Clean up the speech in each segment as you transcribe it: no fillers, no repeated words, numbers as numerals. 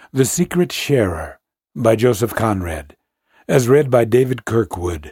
The Secret Sharer by Joseph Conrad, as read by David Kirkwood.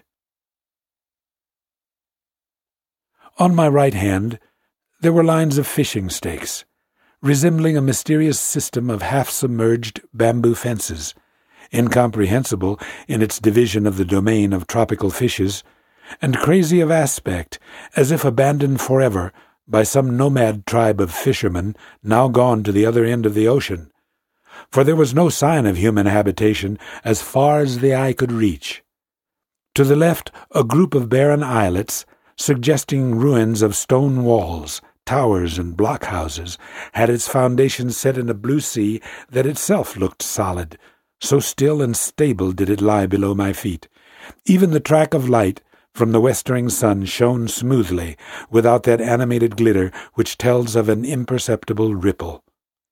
On my right hand, there were lines of fishing stakes, resembling a mysterious system of half-submerged bamboo fences, incomprehensible in its division of the domain of tropical fishes, and crazy of aspect, as if abandoned forever by some nomad tribe of fishermen now gone to the other end of the ocean, for there was no sign of human habitation as far as the eye could reach. To the left, a group of barren islets, suggesting ruins of stone walls, towers, and blockhouses, had its foundations set in a blue sea that itself looked solid, so still and stable did it lie below my feet. Even the track of light from the westering sun shone smoothly, without that animated glitter which tells of an imperceptible ripple.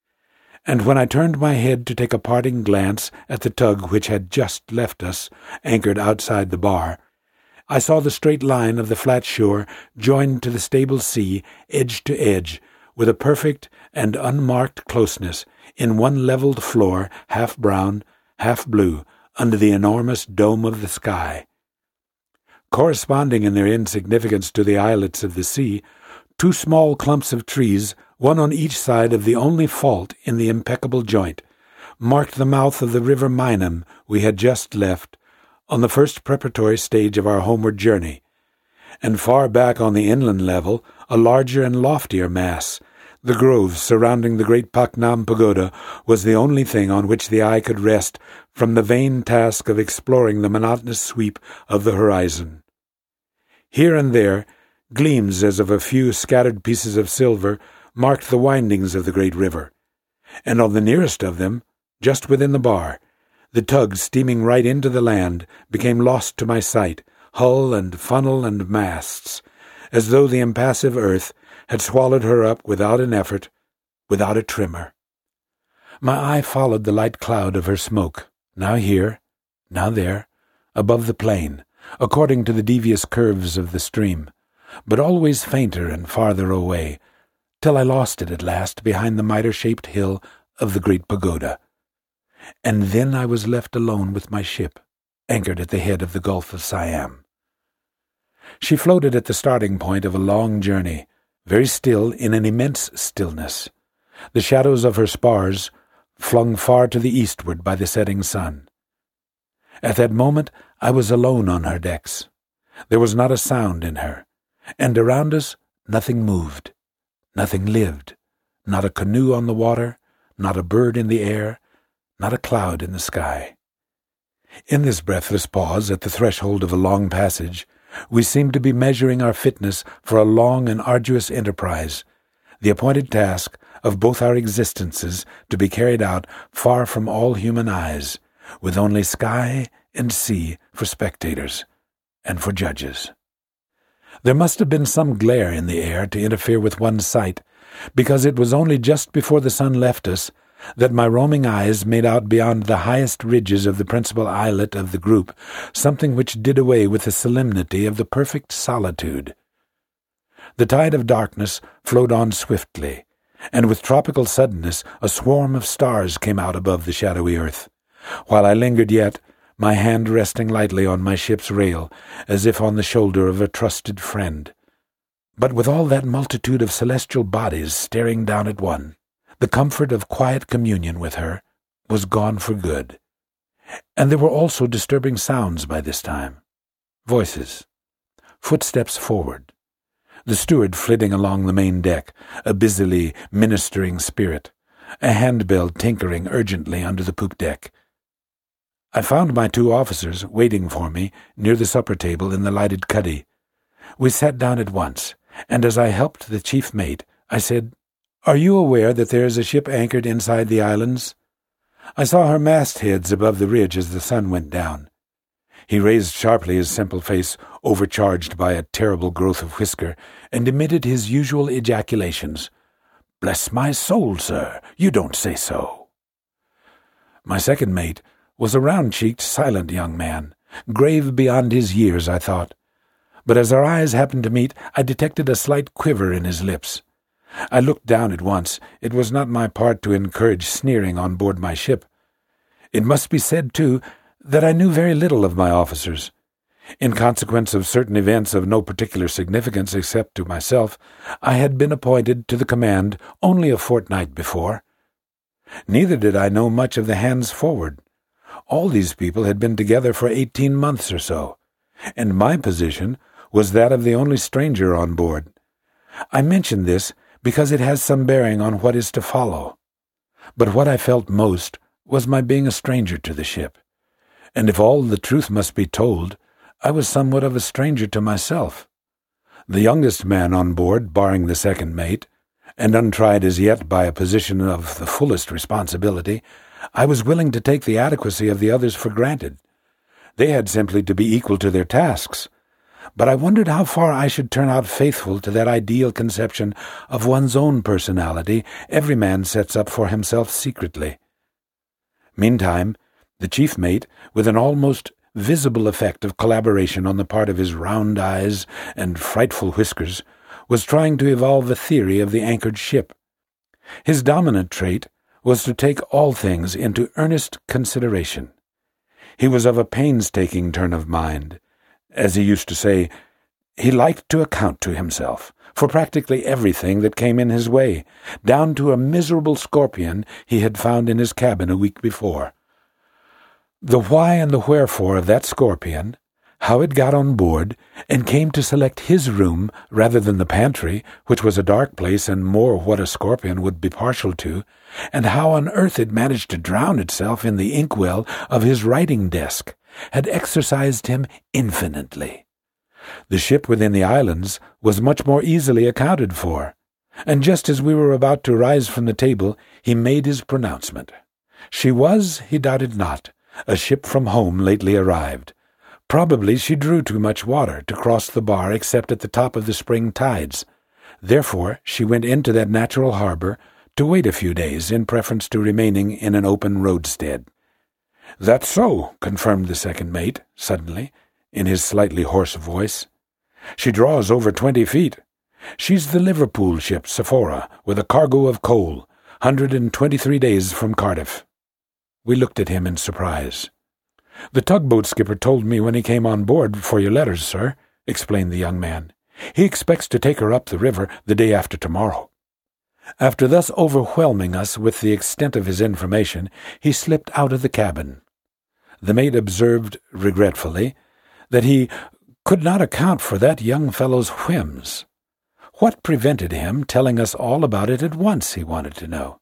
And when I turned my head to take a parting glance at the tug which had just left us, anchored outside the bar, I saw the straight line of the flat shore joined to the stable sea, edge to edge, with a perfect and unmarked closeness, in one levelled floor, half brown, half blue, under the enormous dome of the sky. Corresponding in their insignificance to the islets of the sea, two small clumps of trees, one on each side of the only fault in the impeccable joint, marked the mouth of the river Minam we had just left, on the first preparatory stage of our homeward journey, and far back on the inland level, a larger and loftier mass, the grove surrounding the great Paknam Pagoda, was the only thing on which the eye could rest from the vain task of exploring the monotonous sweep of the horizon. Here and there, gleams as of a few scattered pieces of silver marked the windings of the great river, and on the nearest of them, just within the bar, the tug steaming right into the land became lost to my sight, hull and funnel and masts, as though the impassive earth had swallowed her up without an effort, without a tremor. My eye followed the light cloud of her smoke, now here, now there, above the plain, according to the devious curves of the stream, but always fainter and farther away, till I lost it at last behind the mitre-shaped hill of the great pagoda. And then I was left alone with my ship, anchored at the head of the Gulf of Siam. She floated at the starting point of a long journey, very still in an immense stillness, the shadows of her spars flung far to the eastward by the setting sun. At that moment I was alone on her decks. There was not a sound in her, and around us nothing moved, nothing lived, not a canoe on the water, not a bird in the air, not a cloud in the sky. In this breathless pause at the threshold of a long passage, we seemed to be measuring our fitness for a long and arduous enterprise, the appointed task of both our existences to be carried out far from all human eyes, with only sky and sea for spectators and for judges. There must have been some glare in the air to interfere with one's sight, because it was only just before the sun left us that my roaming eyes made out beyond the highest ridges of the principal islet of the group something which did away with the solemnity of the perfect solitude. The tide of darkness flowed on swiftly, and with tropical suddenness a swarm of stars came out above the shadowy earth, while I lingered yet, my hand resting lightly on my ship's rail, as if on the shoulder of a trusted friend. But with all that multitude of celestial bodies staring down at one, the comfort of quiet communion with her was gone for good. And there were also disturbing sounds by this time. Voices, footsteps forward, the steward flitting along the main deck, a busily ministering spirit, a handbell tinkering urgently under the poop deck. I found my two officers waiting for me near the supper table in the lighted cuddy. We sat down at once, and as I helped the chief mate, I said, "Are you aware that there is a ship anchored inside the islands? I saw her mastheads above the ridge as the sun went down." He raised sharply his simple face, overcharged by a terrible growth of whisker, and emitted his usual ejaculations. "Bless my soul, sir, you don't say so." My second mate was a round-cheeked, silent young man, grave beyond his years, I thought. But as our eyes happened to meet, I detected a slight quiver in his lips. I looked down at once. It was not my part to encourage sneering on board my ship, It must be said, too, that I knew very little of my officers. In consequence of certain events of no particular significance except to myself, I had been appointed to the command only a fortnight before. Neither did I know much of the hands forward. All these people had been together for 18 months or so, and my position was that of the only stranger on board. I mention this because it has some bearing on what is to follow. But what I felt most was my being a stranger to the ship, and if all the truth must be told, I was somewhat of a stranger to myself. The youngest man on board, barring the second mate, and untried as yet by a position of the fullest responsibility, I was willing to take the adequacy of the others for granted. They had simply to be equal to their tasks. But I wondered how far I should turn out faithful to that ideal conception of one's own personality every man sets up for himself secretly. Meantime, the chief mate, with an almost visible effect of collaboration on the part of his round eyes and frightful whiskers, was trying to evolve a theory of the anchored ship. His dominant trait was to take all things into earnest consideration. He was of a painstaking turn of mind. As he used to say, he liked to account to himself for practically everything that came in his way, down to a miserable scorpion he had found in his cabin a week before. The why and the wherefore of that scorpion, how it got on board, and came to select his room rather than the pantry, which was a dark place and more what a scorpion would be partial to, and how on earth it managed to drown itself in the inkwell of his writing desk, had exercised him infinitely. The ship within the islands was much more easily accounted for, and just as we were about to rise from the table, he made his pronouncement. She was, he doubted not, a ship from home lately arrived. Probably she drew too much water to cross the bar except at the top of the spring tides. Therefore she went into that natural harbor to wait a few days in preference to remaining in an open roadstead. "That's so," confirmed the second mate, suddenly, in his slightly hoarse voice. "She draws over 20 feet. She's the Liverpool ship Sephora, with a cargo of coal, 123 days from Cardiff." We looked at him in surprise. "The tugboat skipper told me when he came on board for your letters, sir," explained the young man. "He expects to take her up the river the day after tomorrow." After thus overwhelming us with the extent of his information, he slipped out of the cabin. The mate observed, regretfully, that he could not account for that young fellow's whims. What prevented him telling us all about it at once, he wanted to know.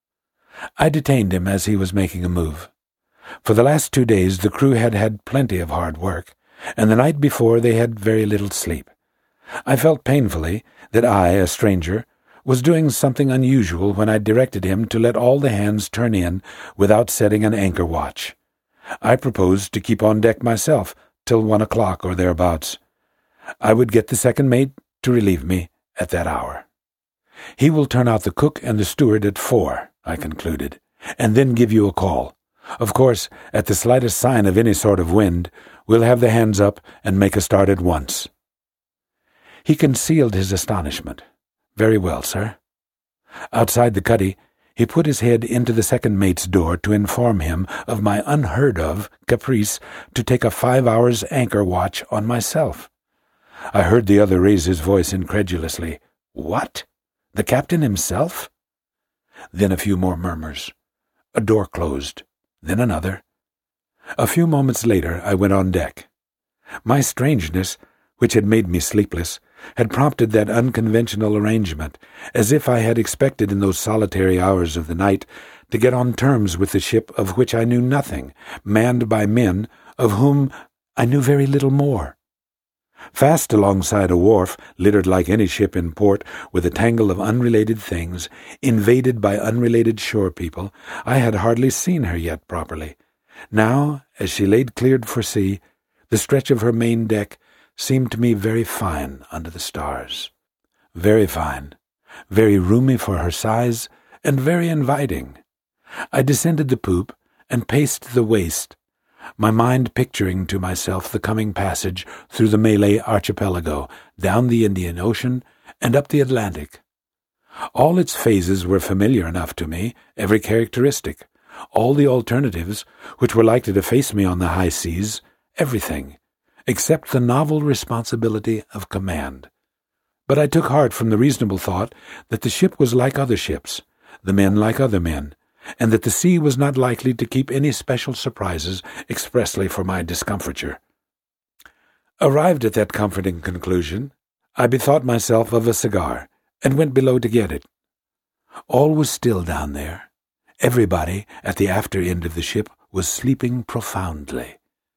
I detained him as he was making a move. For the last 2 days the crew had had plenty of hard work, and the night before they had very little sleep. I felt painfully that I, a stranger, was doing something unusual when I directed him to let all the hands turn in without setting an anchor watch. I proposed to keep on deck myself till 1 o'clock or thereabouts. I would get the second mate to relieve me at that hour. "He will turn out the cook and the steward at 4, I concluded, "and then give you a call. Of course, at the slightest sign of any sort of wind, we'll have the hands up and make a start at once." He concealed his astonishment. "Very well, sir." Outside the cuddy, he put his head into the second mate's door to inform him of my unheard-of caprice to take a 5 hours anchor watch on myself. I heard the other raise his voice incredulously. "What? The captain himself?" Then a few more murmurs. A door closed, then another. A few moments later I went on deck. My strangeness, which had made me sleepless, had prompted that unconventional arrangement, as if I had expected in those solitary hours of the night to get on terms with the ship of which I knew nothing, manned by men of whom I knew very little more. Fast alongside a wharf, littered like any ship in port with a tangle of unrelated things, invaded by unrelated shore people, I had hardly seen her yet properly. Now, as she laid cleared for sea, the stretch of her main deck seemed to me very fine under the stars. Very fine, very roomy for her size, and very inviting. I descended the poop and paced the waist, my mind picturing to myself the coming passage through the Malay archipelago, down the Indian Ocean, and up the Atlantic. All its phases were familiar enough to me, every characteristic, all the alternatives which were likely to face me on the high seas, everything, except the novel responsibility of command. But I took heart from the reasonable thought that the ship was like other ships, the men like other men, and that the sea was not likely to keep any special surprises expressly for my discomfiture. Arrived at that comforting conclusion, I bethought myself of a cigar, and went below to get it. All was still down there. Everybody at the after end of the ship was sleeping profoundly.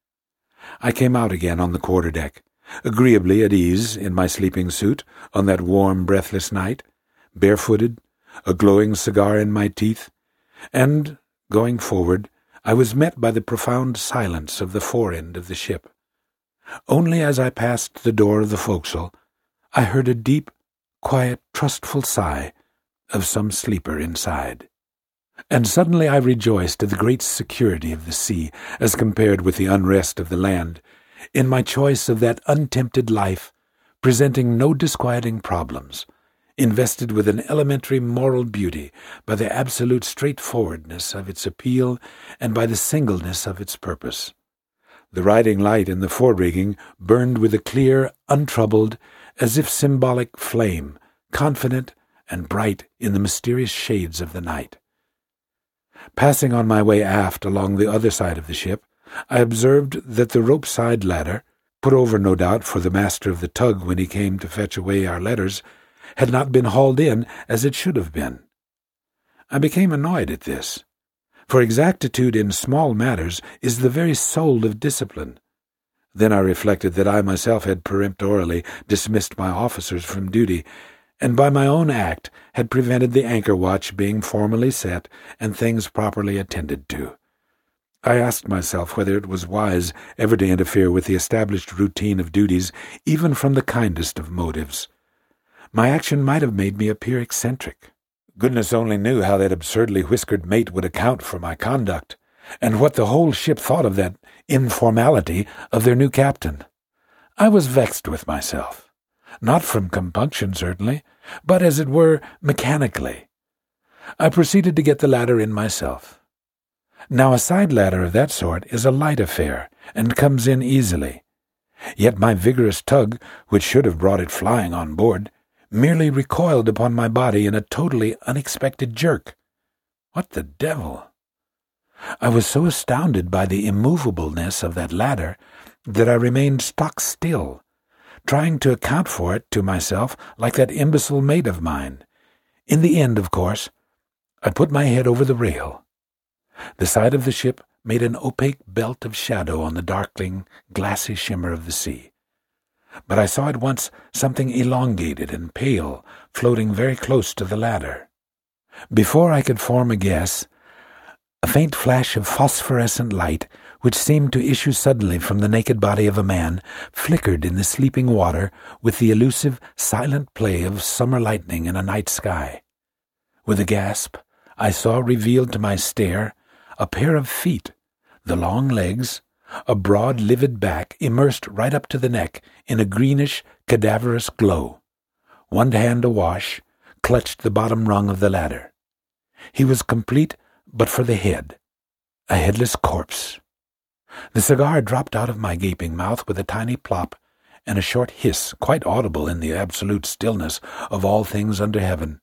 I came out again on the quarter-deck, agreeably at ease in my sleeping suit on that warm, breathless night, barefooted, a glowing cigar in my teeth, and, going forward, I was met by the profound silence of the fore-end of the ship. Only as I passed the door of the forecastle, I heard a deep, quiet, trustful sigh of some sleeper inside. And suddenly I rejoiced at the great security of the sea as compared with the unrest of the land, in my choice of that untempted life, presenting no disquieting problems, invested with an elementary moral beauty by the absolute straightforwardness of its appeal and by the singleness of its purpose. The riding light in the fore-rigging burned with a clear, untroubled, as if symbolic flame, confident and bright in the mysterious shades of the night. Passing on my way aft along the other side of the ship, I observed that the rope-side ladder, put over no doubt for the master of the tug when he came to fetch away our letters, had not been hauled in as it should have been. I became annoyed at this, for exactitude in small matters is the very soul of discipline. Then I reflected that I myself had peremptorily dismissed my officers from duty, and by my own act had prevented the anchor watch being formally set and things properly attended to. I asked myself whether it was wise ever to interfere with the established routine of duties, even from the kindest of motives. My action might have made me appear eccentric. Goodness only knew how that absurdly whiskered mate would account for my conduct, and what the whole ship thought of that informality of their new captain. I was vexed with myself, not from compunction certainly, but as it were mechanically. I proceeded to get the ladder in myself. Now a side ladder of that sort is a light affair, and comes in easily. Yet my vigorous tug, which should have brought it flying on board, merely recoiled upon my body in a totally unexpected jerk. What the devil? I was so astounded by the immovableness of that ladder that I remained stock still, trying to account for it to myself like that imbecile mate of mine. In the end, of course, I put my head over the rail. The side of the ship made an opaque belt of shadow on the darkling, glassy shimmer of the sea. But I saw at once something elongated and pale floating very close to the ladder. Before I could form a guess, a faint flash of phosphorescent light, which seemed to issue suddenly from the naked body of a man, flickered in the sleeping water with the elusive, silent play of summer lightning in a night sky. With a gasp, I saw revealed to my stare a pair of feet, the long legs, a broad, livid back immersed right up to the neck in a greenish, cadaverous glow. One hand awash clutched the bottom rung of the ladder. He was complete but for the head, a headless corpse. The cigar dropped out of my gaping mouth with a tiny plop and a short hiss, quite audible in the absolute stillness of all things under heaven.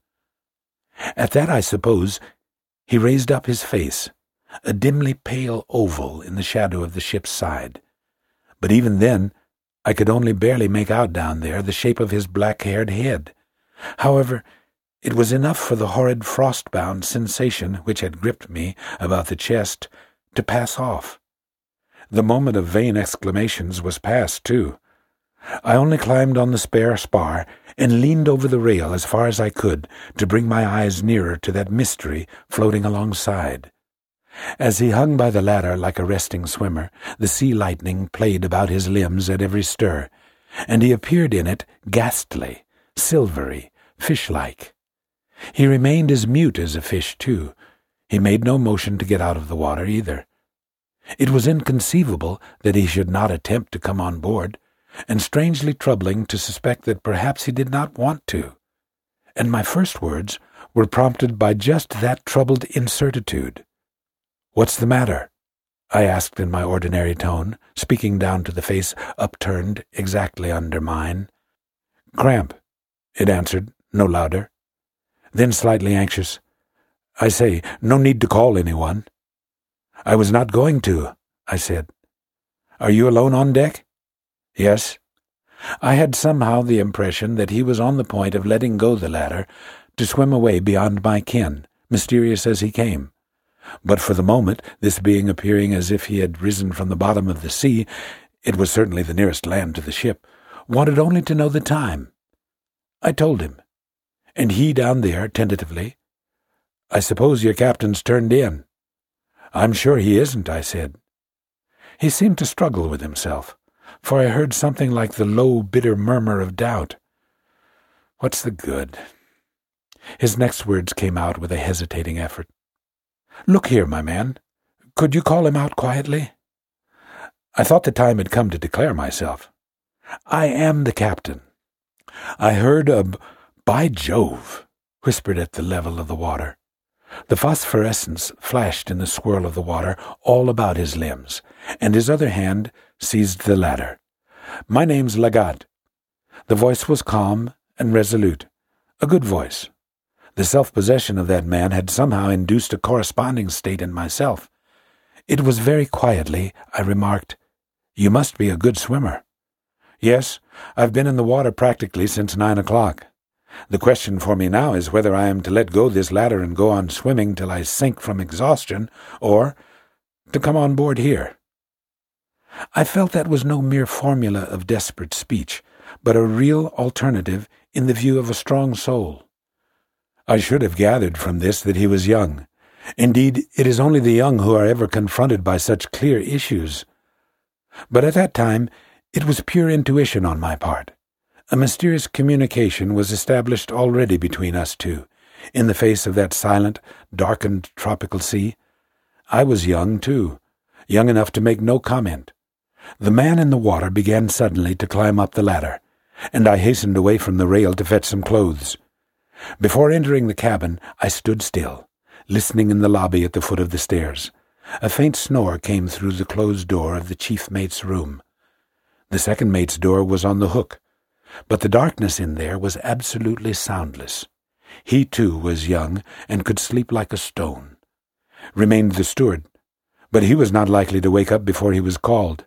At that, I suppose, he raised up his face, a dimly pale oval in the shadow of the ship's side. But even then, I could only barely make out down there the shape of his black-haired head. However, it was enough for the horrid frost-bound sensation which had gripped me about the chest to pass off. The moment of vain exclamations was past, too. I only climbed on the spare spar and leaned over the rail as far as I could to bring my eyes nearer to that mystery floating alongside. As he hung by the ladder like a resting swimmer, the sea lightning played about his limbs at every stir, and he appeared in it ghastly, silvery, fish-like. He remained as mute as a fish, too. He made no motion to get out of the water, either. It was inconceivable that he should not attempt to come on board, and strangely troubling to suspect that perhaps he did not want to. And my first words were prompted by just that troubled incertitude. "What's the matter?" I asked in my ordinary tone, speaking down to the face upturned exactly under mine. "Cramp," it answered, no louder. Then slightly anxious, "I say, no need to call anyone." "I was not going to," I said. "Are you alone on deck?" "Yes." I had somehow the impression that he was on the point of letting go the ladder to swim away beyond my ken, mysterious as he came. But for the moment, this being appearing as if he had risen from the bottom of the sea, it was certainly the nearest land to the ship, wanted only to know the time. I told him. And he down there, tentatively, "I suppose your captain's turned in." "I'm sure he isn't," I said. He seemed to struggle with himself, for I heard something like the low, bitter murmur of doubt. "What's the good?" His next words came out with a hesitating effort. "Look here, my man. Could you call him out quietly?" I thought the time had come to declare myself. "I am the captain. I heard a by Jove," whispered at the level of the water. The phosphorescence flashed in the swirl of the water all about his limbs, and his other hand seized the ladder. "My name's Lagat." The voice was calm and resolute, a good voice. The self-possession of that man had somehow induced a corresponding state in myself. It was very quietly I remarked, "You must be a good swimmer." "Yes, I've been in the water practically since 9 o'clock. The question for me now is whether I am to let go this ladder and go on swimming till I sink from exhaustion, or to come on board here." I felt that was no mere formula of desperate speech, but a real alternative in the view of a strong soul. I should have gathered from this that he was young. Indeed, it is only the young who are ever confronted by such clear issues. But at that time, it was pure intuition on my part. A mysterious communication was established already between us two, in the face of that silent, darkened tropical sea. I was young, too, young enough to make no comment. The man in the water began suddenly to climb up the ladder, and I hastened away from the rail to fetch some clothes. Before entering the cabin, I stood still, listening in the lobby at the foot of the stairs. A faint snore came through the closed door of the chief mate's room. The second mate's door was on the hook, but the darkness in there was absolutely soundless. He, too, was young and could sleep like a stone. Remained the steward, but he was not likely to wake up before he was called.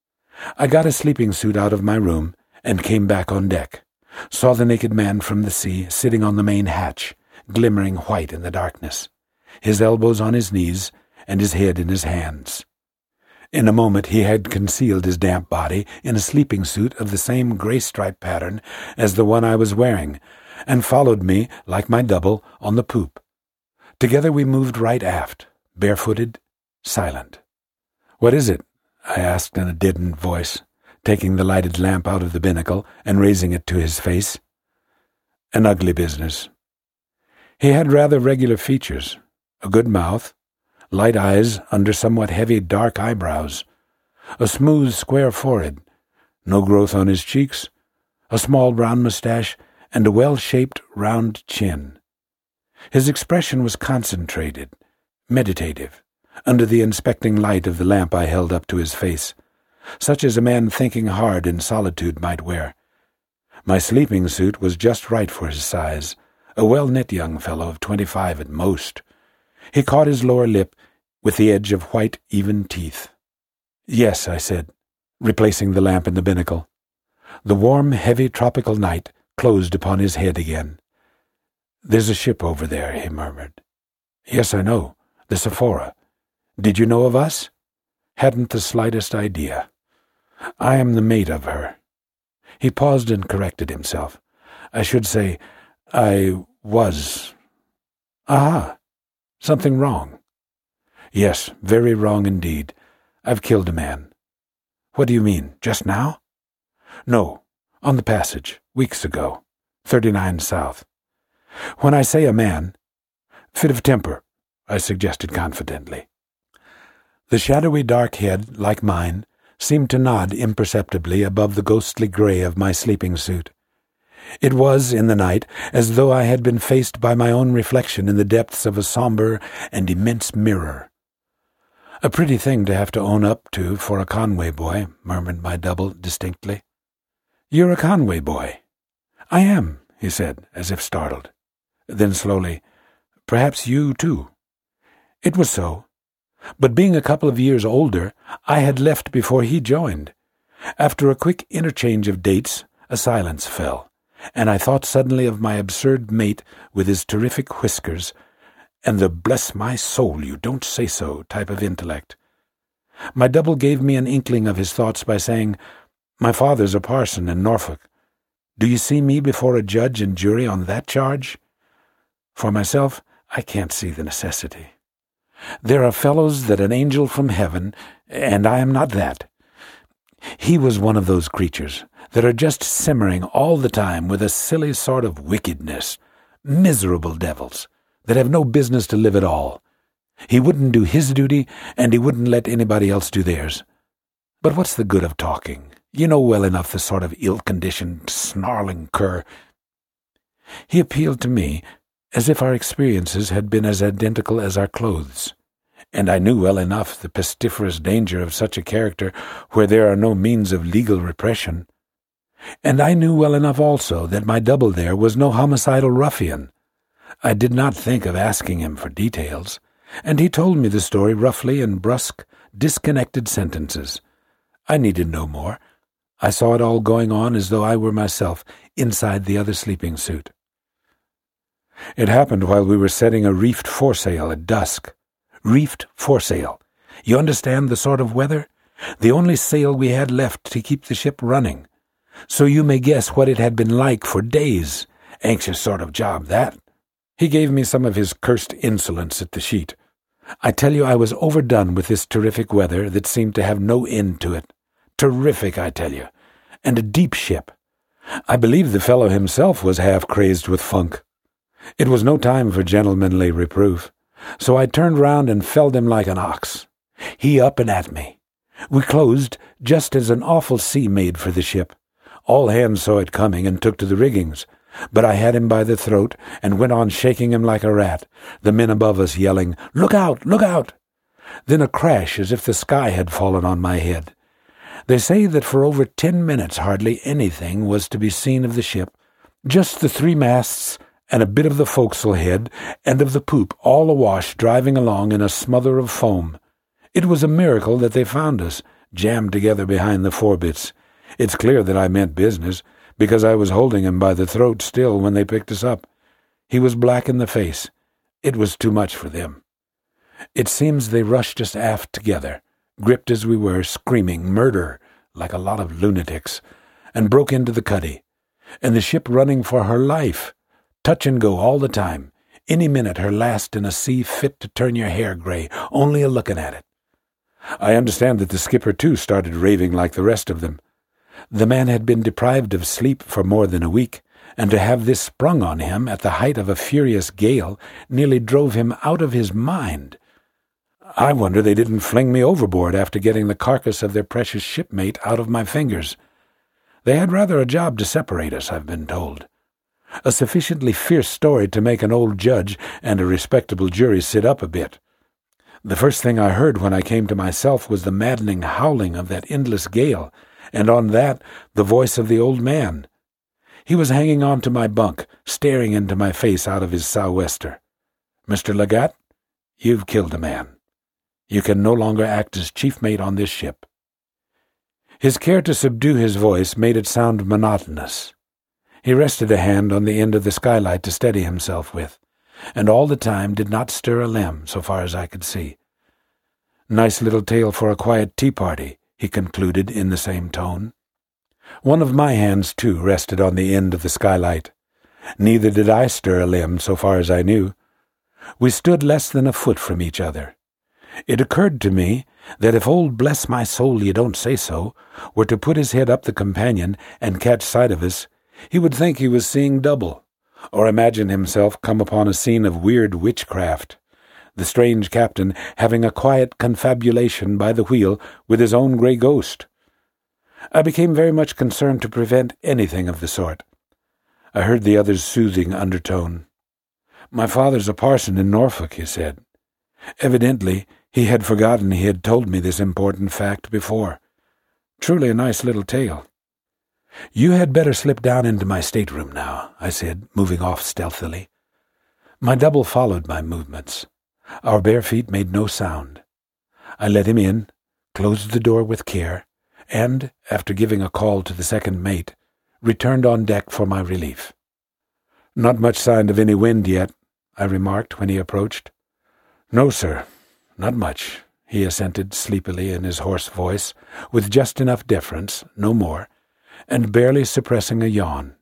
I got a sleeping suit out of my room and came back on deck. Saw the naked man from the sea sitting on the main hatch, glimmering white in the darkness, his elbows on his knees and his head in his hands. In a moment he had concealed his damp body in a sleeping suit of the same gray-stripe pattern as the one I was wearing, and followed me, like my double, on the poop. Together we moved right aft, barefooted, silent. "What is it?" I asked in a deadened voice, taking the lighted lamp out of the binnacle and raising it to his face. "An ugly business." He had rather regular features, a good mouth, light eyes under somewhat heavy dark eyebrows, a smooth square forehead, no growth on his cheeks, a small brown moustache, and a well-shaped round chin. His expression was concentrated, meditative, under the inspecting light of the lamp I held up to his face, such as a man thinking hard in solitude might wear. My sleeping suit was just right for his size, a well-knit young fellow of 25 at most. He caught his lower lip with the edge of white, even teeth. "Yes," I said, replacing the lamp in the binnacle. The warm, heavy tropical night closed upon his head again. "There's a ship over there," he murmured. "Yes, I know. The Sephora. Did you know of us?" "Hadn't the slightest idea. I am the mate of her." He paused and corrected himself. "I should say, I was." "Aha! Something wrong?" "Yes, very wrong indeed. I've killed a man." "What do you mean, just now?" "No, on the passage, weeks ago, 39 South. When I say a man, fit of temper," I suggested confidently. The shadowy dark head, like mine, seemed to nod imperceptibly above the ghostly grey of my sleeping suit. It was, in the night, as though I had been faced by my own reflection in the depths of a sombre and immense mirror. "A pretty thing to have to own up to for a Conway boy," murmured my double distinctly. "You're a Conway boy?" "I am," he said, as if startled. Then slowly, "Perhaps you, too." It was so. But being a couple of years older, I had left before he joined. After a quick interchange of dates, a silence fell, and I thought suddenly of my absurd mate with his terrific whiskers and the "bless my soul, you don't say so" type of intellect. My double gave me an inkling of his thoughts by saying, "My father's a parson in Norfolk. Do you see me before a judge and jury on that charge?" For myself, I can't see the necessity. There are fellows that an angel from heaven, and I am not that. He was one of those creatures that are just simmering all the time with a silly sort of wickedness, miserable devils that have no business to live at all. He wouldn't do his duty, and he wouldn't let anybody else do theirs. But what's the good of talking? You know well enough the sort of ill-conditioned, snarling cur. He appealed to me as if our experiences had been as identical as our clothes, and I knew well enough the pestiferous danger of such a character where there are no means of legal repression. And I knew well enough also that my double there was no homicidal ruffian. I did not think of asking him for details, and he told me the story roughly in brusque, disconnected sentences. I needed no more. I saw it all going on as though I were myself inside the other sleeping suit. It happened while we were setting a reefed foresail at dusk. Reefed foresail. You understand the sort of weather? The only sail we had left to keep the ship running. So you may guess what it had been like for days. Anxious sort of job, that. He gave me some of his cursed insolence at the sheet. I tell you, I was overdone with this terrific weather that seemed to have no end to it. Terrific, I tell you. And a deep ship. I believe the fellow himself was half crazed with funk. It was no time for gentlemanly reproof, so I turned round and felled him like an ox. He up and at me. We closed just as an awful sea made for the ship. All hands saw it coming and took to the riggings, but I had him by the throat and went on shaking him like a rat, the men above us yelling, "Look out! Look out!" Then a crash as if the sky had fallen on my head. They say that for over 10 minutes hardly anything was to be seen of the ship, just the 3 masts and a bit of the forecastle head and of the poop all awash driving along in a smother of foam. It was a miracle that they found us, jammed together behind the forebitts. It's clear that I meant business, because I was holding him by the throat still when they picked us up. He was black in the face. It was too much for them. It seems they rushed us aft together, gripped as we were, screaming murder like a lot of lunatics, and broke into the cuddy. And the ship running for her life, touch and go all the time, any minute her last in a sea fit to turn your hair gray, only a looking at it. I understand that the skipper, too, started raving like the rest of them. The man had been deprived of sleep for more than a week, and to have this sprung on him at the height of a furious gale nearly drove him out of his mind. I wonder they didn't fling me overboard after getting the carcass of their precious shipmate out of my fingers. They had rather a job to separate us, I've been told. A sufficiently fierce story to make an old judge and a respectable jury sit up a bit. The first thing I heard when I came to myself was the maddening howling of that endless gale, and on that the voice of the old man. He was hanging on to my bunk, staring into my face out of his sou'wester. "Mr. Legat, you've killed a man. You can no longer act as chief mate on this ship." His care to subdue his voice made it sound monotonous. He rested a hand on the end of the skylight to steady himself with, and all the time did not stir a limb, so far as I could see. "Nice little tale for a quiet tea-party," he concluded in the same tone. One of my hands, too, rested on the end of the skylight. Neither did I stir a limb, so far as I knew. We stood less than a foot from each other. It occurred to me that if old "bless my soul, you don't say so" were to put his head up the companion and catch sight of us, he would think he was seeing double, or imagine himself come upon a scene of weird witchcraft, the strange captain having a quiet confabulation by the wheel with his own grey ghost. I became very much concerned to prevent anything of the sort. I heard the other's soothing undertone. "My father's a parson in Norfolk," he said. Evidently, he had forgotten he had told me this important fact before. Truly a nice little tale. "You had better slip down into my stateroom now," I said, moving off stealthily. My double followed my movements. Our bare feet made no sound. I let him in, closed the door with care, and, after giving a call to the second mate, returned on deck for my relief. "Not much sign of any wind yet," I remarked when he approached. "No, sir, not much," he assented sleepily in his hoarse voice, with just enough deference, no more, and barely suppressing a yawn.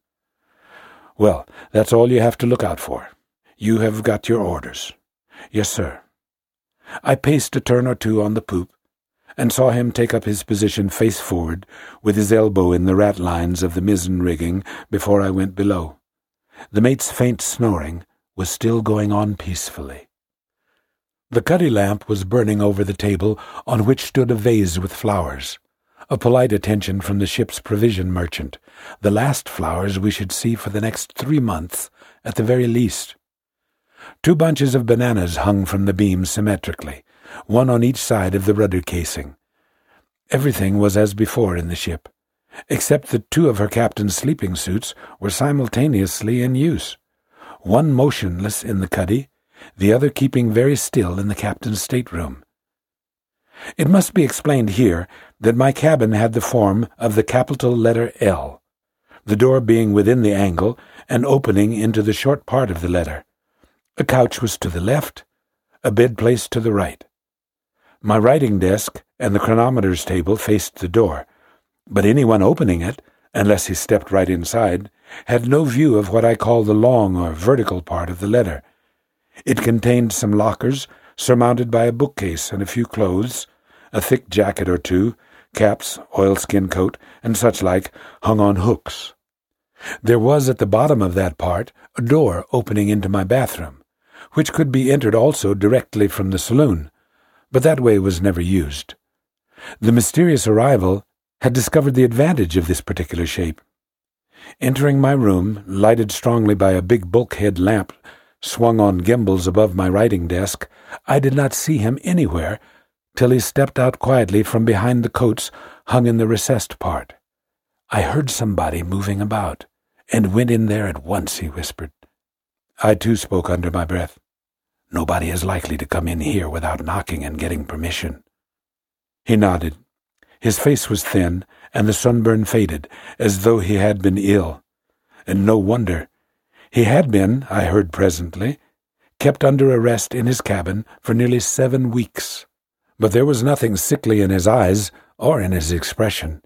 "Well, that's all you have to look out for. You have got your orders." "Yes, sir." I paced a turn or two on the poop, and saw him take up his position face forward, with his elbow in the ratlines of the mizzen rigging before I went below. The mate's faint snoring was still going on peacefully. The cuddy lamp was burning over the table on which stood a vase with flowers, a polite attention from the ship's provision merchant, the last flowers we should see for the next 3 months at the very least. 2 bunches of bananas hung from the beam symmetrically, one on each side of the rudder casing. Everything was as before in the ship, except that 2 of her captain's sleeping suits were simultaneously in use, one motionless in the cuddy, the other keeping very still in the captain's stateroom. It must be explained here that my cabin had the form of the capital letter L, the door being within the angle and opening into the short part of the letter. A couch was to the left, a bed place to the right. My writing desk and the chronometer's table faced the door, but anyone opening it, unless he stepped right inside, had no view of what I call the long or vertical part of the letter. It contained some lockers, surmounted by a bookcase and a few clothes, a thick jacket or 2, caps, oilskin coat, and such like, hung on hooks. There was at the bottom of that part a door opening into my bathroom, which could be entered also directly from the saloon, but that way was never used. The mysterious arrival had discovered the advantage of this particular shape. Entering my room, lighted strongly by a big bulkhead lamp swung on gimbals above my writing desk, I did not see him anywhere till he stepped out quietly from behind the coats hung in the recessed part. "I heard somebody moving about, and went in there at once," he whispered. I too spoke under my breath. "Nobody is likely to come in here without knocking and getting permission." He nodded. His face was thin, and the sunburn faded, as though he had been ill. And no wonder. He had been, I heard presently, kept under arrest in his cabin for nearly 7 weeks. But there was nothing sickly in his eyes or in his expression.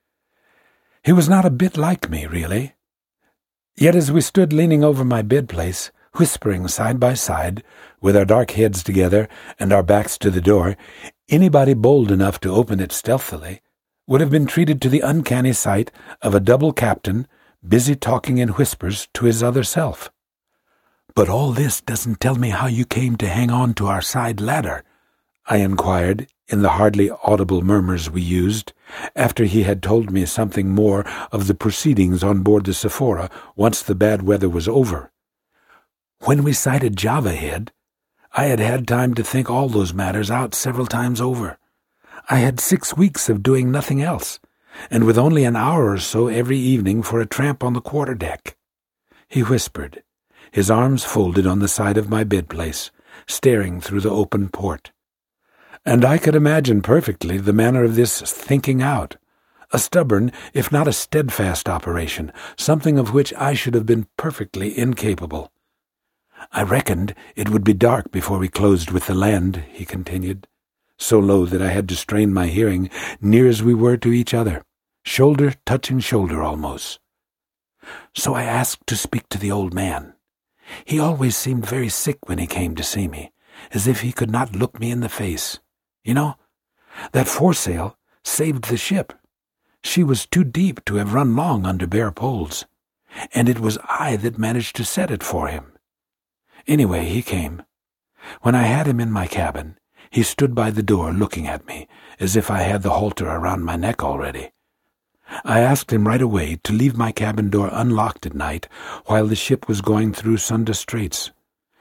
He was not a bit like me, really. Yet as we stood leaning over my bed-place, whispering side by side, with our dark heads together and our backs to the door, anybody bold enough to open it stealthily would have been treated to the uncanny sight of a double captain busy talking in whispers to his other self. "But all this doesn't tell me how you came to hang on to our side ladder," I inquired in the hardly audible murmurs we used, after he had told me something more of the proceedings on board the Sephora once the bad weather was over. When we sighted Java Head, I had had time to think all those matters out several times over. I had 6 weeks of doing nothing else, and with only an hour or so every evening for a tramp on the quarter-deck. He whispered, his arms folded on the side of my bed-place, staring through the open port. And I could imagine perfectly the manner of this thinking out, a stubborn, if not a steadfast operation, something of which I should have been perfectly incapable. "I reckoned it would be dark before we closed with the land," he continued, so low that I had to strain my hearing, near as we were to each other, shoulder touching shoulder almost. "So I asked to speak to the old man. He always seemed very sick when he came to see me, as if he could not look me in the face. You know, that foresail saved the ship. She was too deep to have run long under bare poles, and it was I that managed to set it for him. Anyway, he came. When I had him in my cabin, he stood by the door looking at me, as if I had the halter around my neck already. I asked him right away to leave my cabin door unlocked at night while the ship was going through Sunda Straits,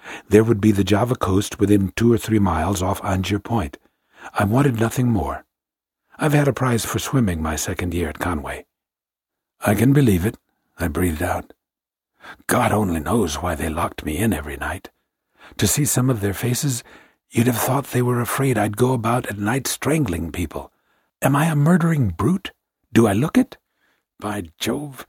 There would be the Java coast within 2 or 3 miles off Angier Point. I wanted nothing more. I've had a prize for swimming my 2nd year at Conway." "I can believe it," I breathed out. "God only knows why they locked me in every night. To see some of their faces, you'd have thought they were afraid I'd go about at night strangling people. Am I a murdering brute? Do I look it? By Jove!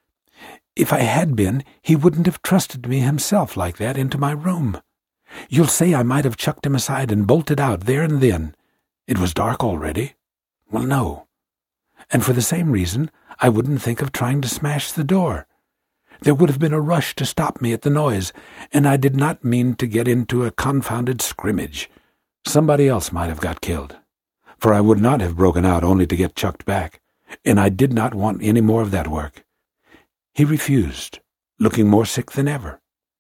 If I had been, he wouldn't have trusted me himself like that into my room. You'll say I might have chucked him aside and bolted out there and then. It was dark already. Well, no. And for the same reason, I wouldn't think of trying to smash the door. There would have been a rush to stop me at the noise, and I did not mean to get into a confounded scrimmage. Somebody else might have got killed, for I would not have broken out only to get chucked back, and I did not want any more of that work." He refused, looking more sick than ever.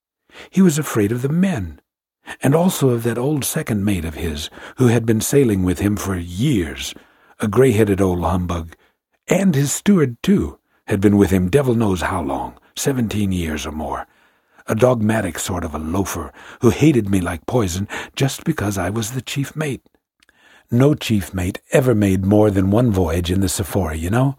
He was afraid of the men, and also of that old second mate of his, who had been sailing with him for years, a gray-headed old humbug, and his steward, too, had been with him devil knows how long, 17 years or more, a dogmatic sort of a loafer who hated me like poison just because I was the chief mate. No chief mate ever made more than one voyage in the Sephora, you know.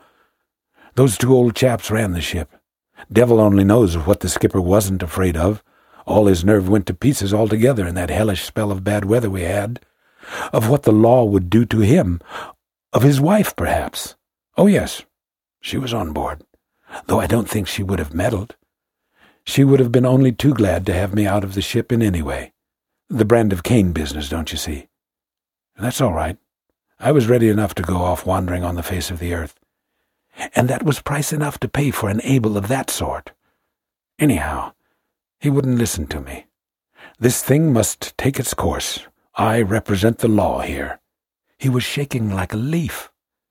Those 2 old chaps ran the ship. Devil only knows what the skipper wasn't afraid of. All his nerve went to pieces altogether in that hellish spell of bad weather we had. Of what the law would do to him. Of his wife, perhaps. Oh, yes, she was on board, though I don't think she would have meddled. She would have been only too glad to have me out of the ship in any way. The Brand of Cain business, don't you see? That's all right. I was ready enough to go off wandering on the face of the earth. And that was price enough to pay for an Abel of that sort. Anyhow, he wouldn't listen to me. This thing must take its course. I represent the law here. He was shaking like a leaf.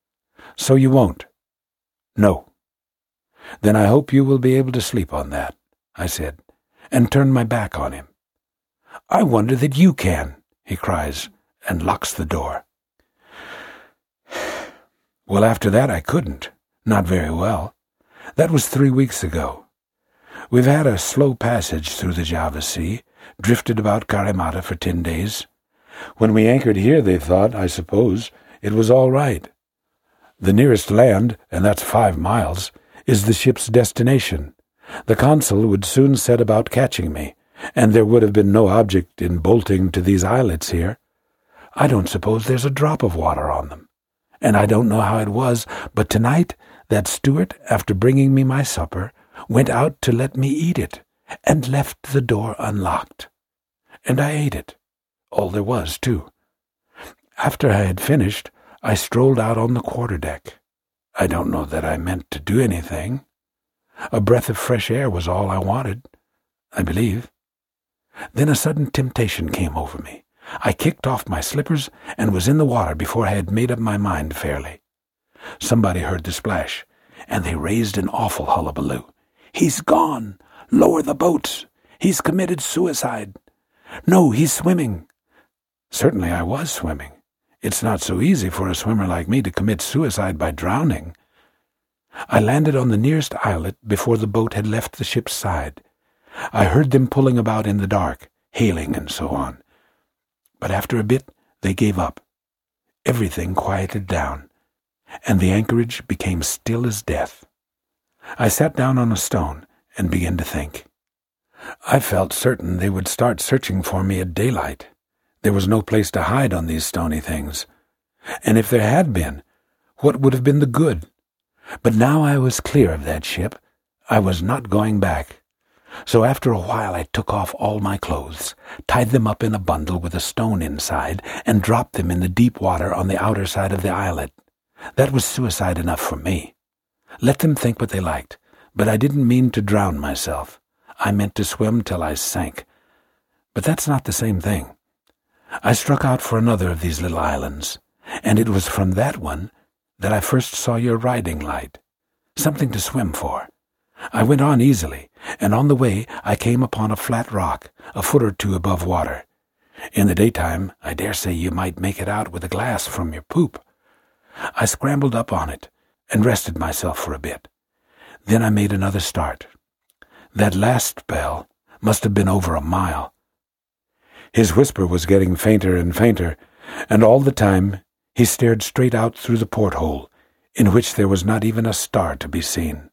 "So you won't?" "No." "Then I hope you will be able to sleep on that," I said, and turned my back on him. "I wonder that you can," he cries, and locks the door. Well, after that I couldn't. Not very well. That was 3 weeks ago. We've had a slow passage through the Java Sea, drifted about Karimata for 10 days. When we anchored here, they thought, I suppose, it was all right. The nearest land, and that's 5 miles, is the ship's destination. The consul would soon set about catching me, and there would have been no object in bolting to these islets here. I don't suppose there's a drop of water on them, and I don't know how it was, but tonight that steward, after bringing me my supper, went out to let me eat it, and left the door unlocked. And I ate it, all there was, too. After I had finished, I strolled out on the quarterdeck. I don't know that I meant to do anything. A breath of fresh air was all I wanted, I believe. Then a sudden temptation came over me. I kicked off my slippers and was in the water before I had made up my mind fairly. Somebody heard the splash, and they raised an awful hullabaloo. "He's gone! Lower the boats! He's committed suicide! No, he's swimming!" Certainly I was swimming. It's not so easy for a swimmer like me to commit suicide by drowning. I landed on the nearest islet before the boat had left the ship's side. I heard them pulling about in the dark, hailing and so on. But after a bit, they gave up. Everything quieted down, and the anchorage became still as death. I sat down on a stone and began to think. I felt certain they would start searching for me at daylight. There was no place to hide on these stony things. And if there had been, what would have been the good? But now I was clear of that ship. I was not going back. So after a while I took off all my clothes, tied them up in a bundle with a stone inside, and dropped them in the deep water on the outer side of the islet. That was suicide enough for me. Let them think what they liked, but I didn't mean to drown myself. I meant to swim till I sank. But that's not the same thing. I struck out for another of these little islands, and it was from that one that I first saw your riding light. Something to swim for. I went on easily, and on the way I came upon a flat rock, a foot or two above water. In the daytime, I dare say you might make it out with a glass from your poop. I scrambled up on it, and rested myself for a bit. Then I made another start. That last spell must have been over a mile, His whisper was getting fainter and fainter, and all the time he stared straight out through the porthole, in which there was not even a star to be seen.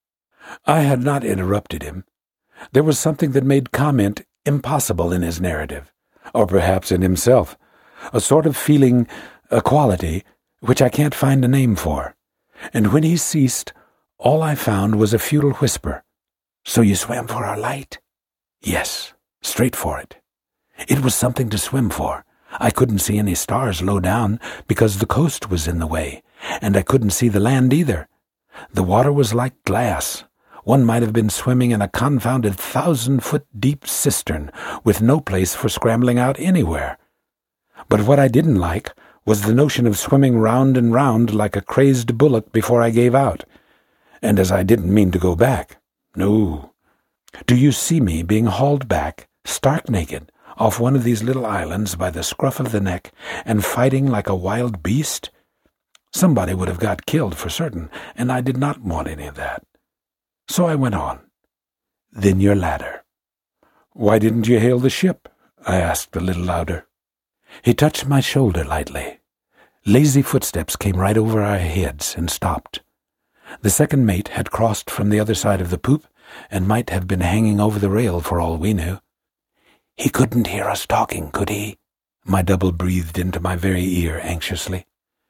I had not interrupted him. There was something that made comment impossible in his narrative, or perhaps in himself, a sort of feeling, a quality, which I can't find a name for. And when he ceased, all I found was a futile whisper. "So you swam for our light?" "Yes, straight for it. It was something to swim for. I couldn't see any stars low down because the coast was in the way, and I couldn't see the land either. The water was like glass. One might have been swimming in a confounded 1,000-foot-deep cistern with no place for scrambling out anywhere. But what I didn't like was the notion of swimming round and round like a crazed bullock before I gave out. And as I didn't mean to go back. No. Do you see me being hauled back, stark naked, off one of these little islands by the scruff of the neck and fighting like a wild beast? Somebody would have got killed for certain, and I did not want any of that. So I went on. "Then your ladder." "Why didn't you hail the ship?" I asked a little louder. He touched my shoulder lightly. Lazy footsteps came right over our heads and stopped. The second mate had crossed from the other side of the poop and might have been hanging over the rail for all we knew. "He couldn't hear us talking, could he?" My double breathed into my very ear anxiously.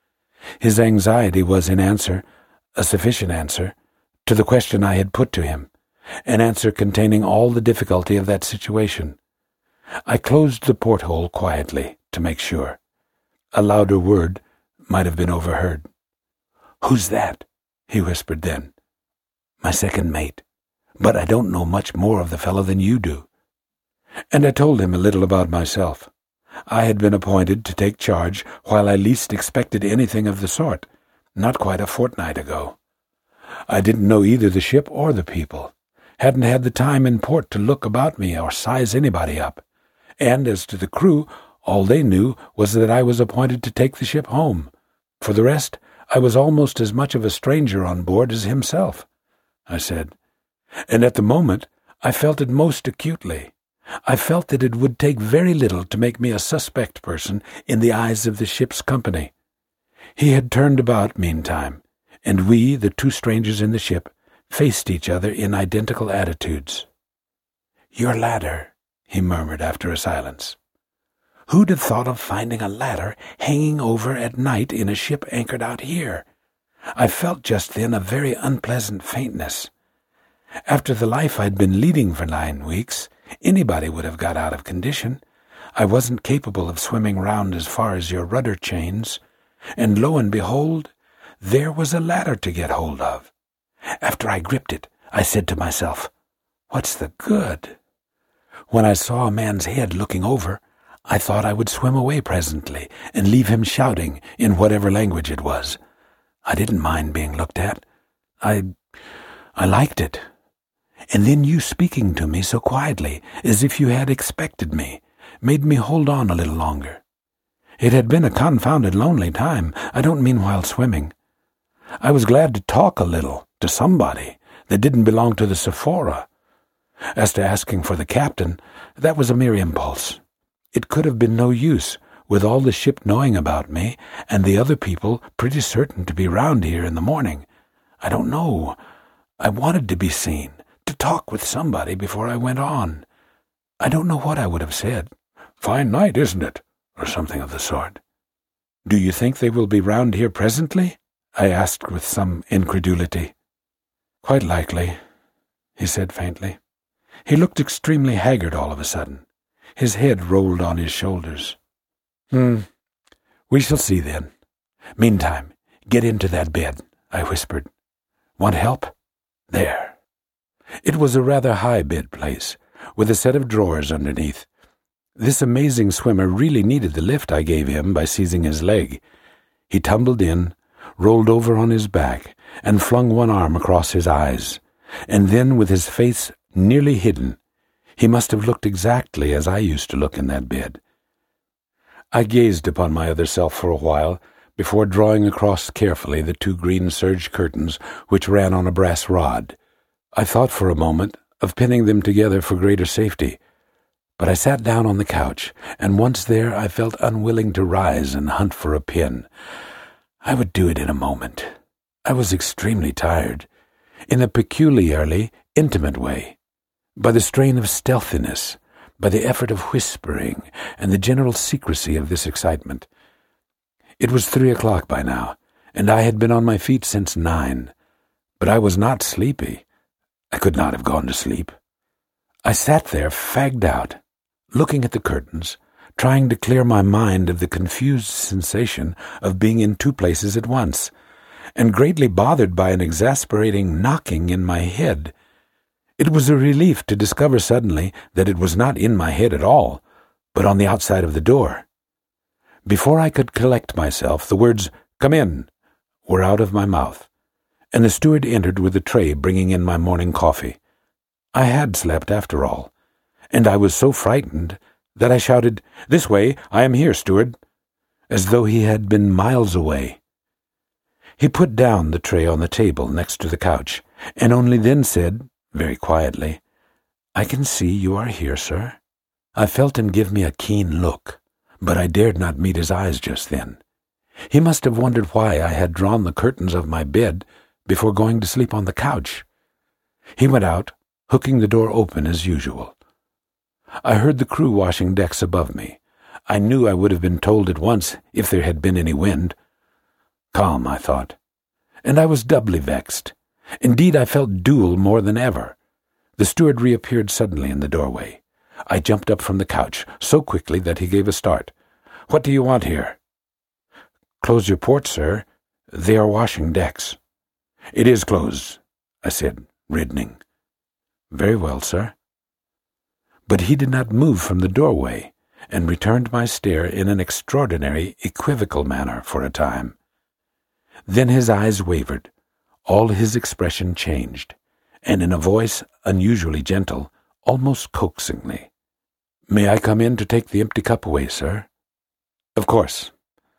His anxiety was in answer, a sufficient answer, to the question I had put to him, an answer containing all the difficulty of that situation. I closed the porthole quietly, to make sure. A louder word might have been overheard. "Who's that?" he whispered then. "My second mate, but I don't know much more of the fellow than you do." And I told him a little about myself. I had been appointed to take charge while I least expected anything of the sort, not quite a fortnight ago. I didn't know either the ship or the people, hadn't had the time in port to look about me or size anybody up, and as to the crew, all they knew was that I was appointed to take the ship home. For the rest, I was almost as much of a stranger on board as himself, I said, and at the moment I felt it most acutely. I felt that it would take very little to make me a suspect person in the eyes of the ship's company. He had turned about meantime, and we, the two strangers in the ship, faced each other in identical attitudes. "Your ladder," he murmured after a silence. "Who'd have thought of finding a ladder hanging over at night in a ship anchored out here?" I felt just then a very unpleasant faintness. After the life I'd been leading for 9 weeks, anybody would have got out of condition. I wasn't capable of swimming round as far as your rudder chains, and lo and behold, there was a ladder to get hold of. After I gripped it, I said to myself, "What's the good?" When I saw a man's head looking over, I thought I would swim away presently and leave him shouting in whatever language it was. I didn't mind being looked at. I liked it. And then you speaking to me so quietly, as if you had expected me, made me hold on a little longer. It had been a confounded lonely time. I don't mean while swimming. I was glad to talk a little to somebody that didn't belong to the Sephora. As to asking for the captain, that was a mere impulse. It could have been no use, with all the ship knowing about me, and the other people pretty certain to be round here in the morning. I don't know. I wanted to be seen, to talk with somebody before I went on. I don't know what I would have said. "Fine night, isn't it?" or something of the sort. "Do you think they will be round here presently?" I asked with some incredulity. "Quite likely," he said faintly. He looked extremely haggard all of a sudden. His head rolled on his shoulders. We shall see then. Meantime, get into that bed," I whispered. "Want help? There." It was a rather high bed place, with a set of drawers underneath. This amazing swimmer really needed the lift I gave him by seizing his leg. He tumbled in, rolled over on his back, and flung one arm across his eyes, and then, with his face nearly hidden, he must have looked exactly as I used to look in that bed. I gazed upon my other self for a while, before drawing across carefully the 2 green serge curtains which ran on a brass rod. I thought for a moment of pinning them together for greater safety, But I sat down on the couch, and once there I felt unwilling to rise and hunt for a pin. I would do it in a moment. I was extremely tired, in a peculiarly intimate way, by the strain of stealthiness, by the effort of whispering, and the general secrecy of this excitement. It was 3 o'clock by now, and I had been on my feet since 9, but I was not sleepy. I could not have gone to sleep. I sat there fagged out, looking at the curtains, trying to clear my mind of the confused sensation of being in 2 places at once, and greatly bothered by an exasperating knocking in my head. It was a relief to discover suddenly that it was not in my head at all, but on the outside of the door. Before I could collect myself, the words, "Come in," were out of my mouth, and the steward entered with a tray bringing in my morning coffee. I had slept after all, and I was so frightened that I shouted, "This way, I am here, steward," as though he had been miles away. He put down the tray on the table next to the couch, and only then said, very quietly, "I can see you are here, sir." I felt him give me a keen look, but I dared not meet his eyes just then. He must have wondered why I had drawn the curtains of my bed before going to sleep on the couch. He went out, hooking the door open as usual. I heard the crew washing decks above me. I knew I would have been told at once if there had been any wind. Calm, I thought, and I was doubly vexed. Indeed, I felt dual more than ever. The steward reappeared suddenly in the doorway. I jumped up from the couch so quickly that he gave a start. "What do you want here?" "Close your port, sir. They are washing decks." "It is closed," I said, reddening. "Very well, sir." But he did not move from the doorway, and returned my stare in an extraordinary, equivocal manner for a time. Then his eyes wavered, all his expression changed, and in a voice unusually gentle, almost coaxingly, "May I come in to take the empty cup away, sir?" "Of course."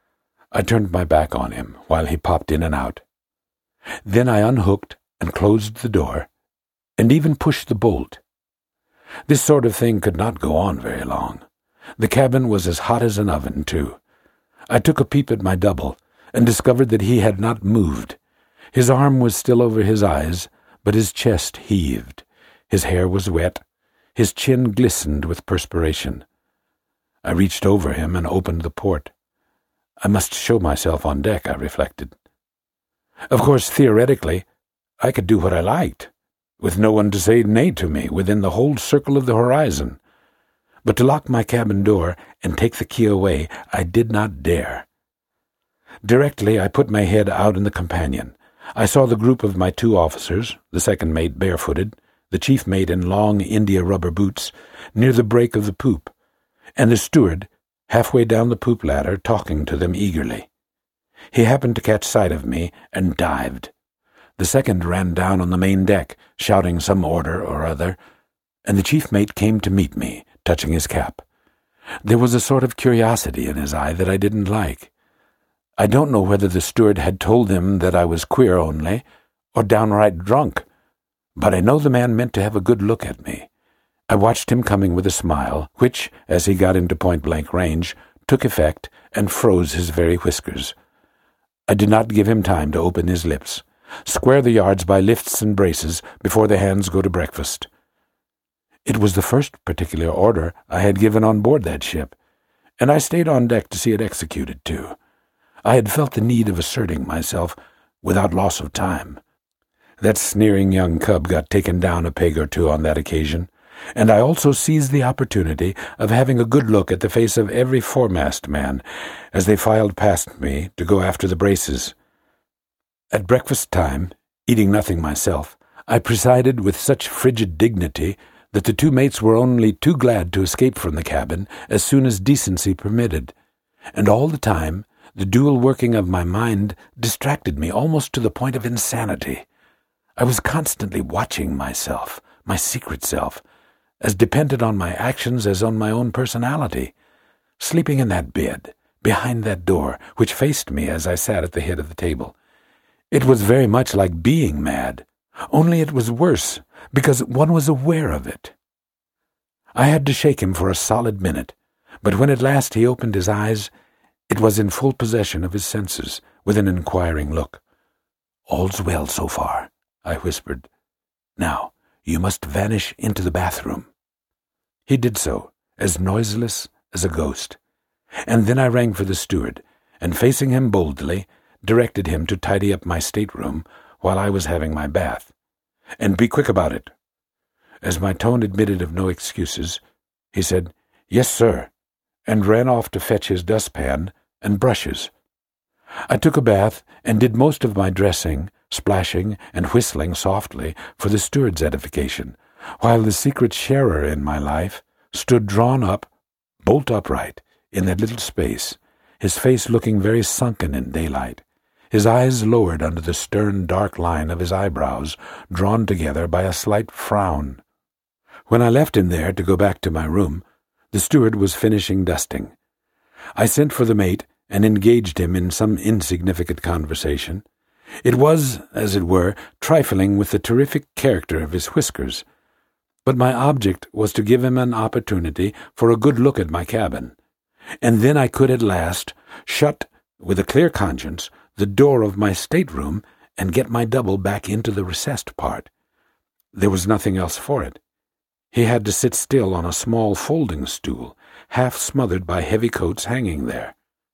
I turned my back on him while he popped in and out. Then I unhooked and closed the door, and even pushed the bolt. This sort of thing could not go on very long. The cabin was as hot as an oven, too. I took a peep at my double, and discovered that he had not moved. His arm was still over his eyes, but his chest heaved. His hair was wet. His chin glistened with perspiration. I reached over him and opened the port. I must show myself on deck, I reflected. Of course, theoretically, I could do what I liked, with no one to say nay to me within the whole circle of the horizon. But to lock my cabin door and take the key away, I did not dare. Directly I put my head out in the companion. I saw the group of my 2 officers, the second mate barefooted, the chief mate in long India-rubber boots, near the break of the poop, and the steward, halfway down the poop ladder, talking to them eagerly. He happened to catch sight of me and dived. The second ran down on the main deck, shouting some order or other, and the chief mate came to meet me, touching his cap. There was a sort of curiosity in his eye that I didn't like. I don't know whether the steward had told them that I was queer only, or downright drunk, but I know the man meant to have a good look at me. I watched him coming with a smile, which, as he got into point-blank range, took effect and froze his very whiskers. I did not give him time to open his lips. Square the yards by lifts and braces before the hands go to breakfast. It was the first particular order I had given on board that ship, and I stayed on deck to see it executed, too. I had felt the need of asserting myself without loss of time. That sneering young cub got taken down a peg or 2 on that occasion, and I also seized the opportunity of having a good look at the face of every foremast man as they filed past me to go after the braces. At breakfast time, eating nothing myself, I presided with such frigid dignity that the 2 mates were only too glad to escape from the cabin as soon as decency permitted, and all the time the dual working of my mind distracted me almost to the point of insanity. I was constantly watching myself, my secret self, as dependent on my actions as on my own personality, sleeping in that bed, behind that door, which faced me as I sat at the head of the table. It was very much like being mad, only it was worse, because one was aware of it. I had to shake him for a solid minute, but when at last he opened his eyes, it was in full possession of his senses, with an inquiring look. "All's well so far," I whispered. "Now, you must vanish into the bathroom." He did so, as noiseless as a ghost, and then I rang for the steward, and facing him boldly, directed him to tidy up my stateroom while I was having my bath. "And be quick about it." As my tone admitted of no excuses, he said, "Yes, sir," and ran off to fetch his dustpan and brushes. I took a bath and did most of my dressing, splashing and whistling softly for the steward's edification, while the secret sharer in my life stood drawn up, bolt upright, in that little space, his face looking very sunken in daylight, his eyes lowered under the stern dark line of his eyebrows, drawn together by a slight frown. When I left him there to go back to my room, the steward was finishing dusting. I sent for the mate and engaged him in some insignificant conversation. It was, as it were, trifling with the terrific character of his whiskers, but my object was to give him an opportunity for a good look at my cabin, and then I could at last shut, with a clear conscience, the door of my stateroom and get my double back into the recessed part. There was nothing else for it. He had to sit still on a small folding stool, half smothered by heavy coats hanging there.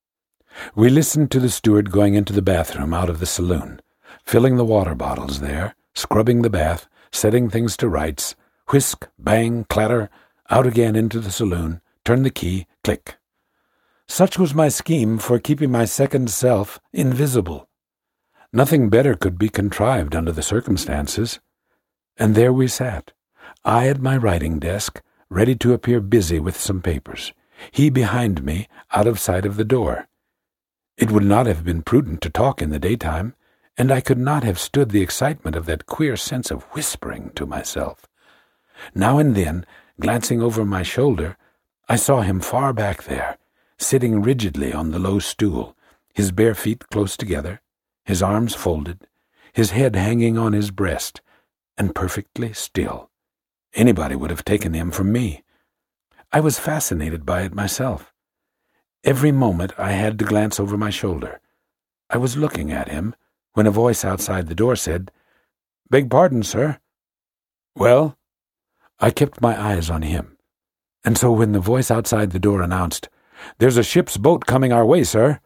We listened to the steward going into the bathroom out of the saloon, filling the water bottles there, scrubbing the bath, setting things to rights, whisk, bang, clatter, out again into the saloon, turn the key, click. Such was my scheme for keeping my second self invisible. Nothing better could be contrived under the circumstances. And there we sat, I at my writing desk, ready to appear busy with some papers, he behind me, out of sight of the door. It would not have been prudent to talk in the daytime, and I could not have stood the excitement of that queer sense of whispering to myself. Now and then, glancing over my shoulder, I saw him far back there, sitting rigidly on the low stool, his bare feet close together, his arms folded, his head hanging on his breast, and perfectly still. Anybody would have taken him for me. I was fascinated by it myself. Every moment I had to glance over my shoulder. I was looking at him when a voice outside the door said, "Beg pardon, sir." "Well?" I kept my eyes on him, and so when the voice outside the door announced, "There's a ship's boat coming our way, sir,"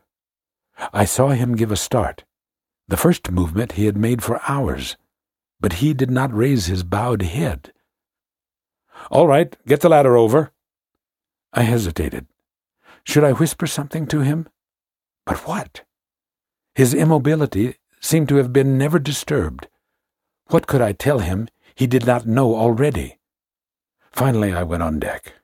I saw him give a start, the first movement he had made for hours, but he did not raise his bowed head. "All right, get the ladder over." I hesitated. Should I whisper something to him? But what? His immobility seemed to have been never disturbed. What could I tell him he did not know already? Finally I went on deck.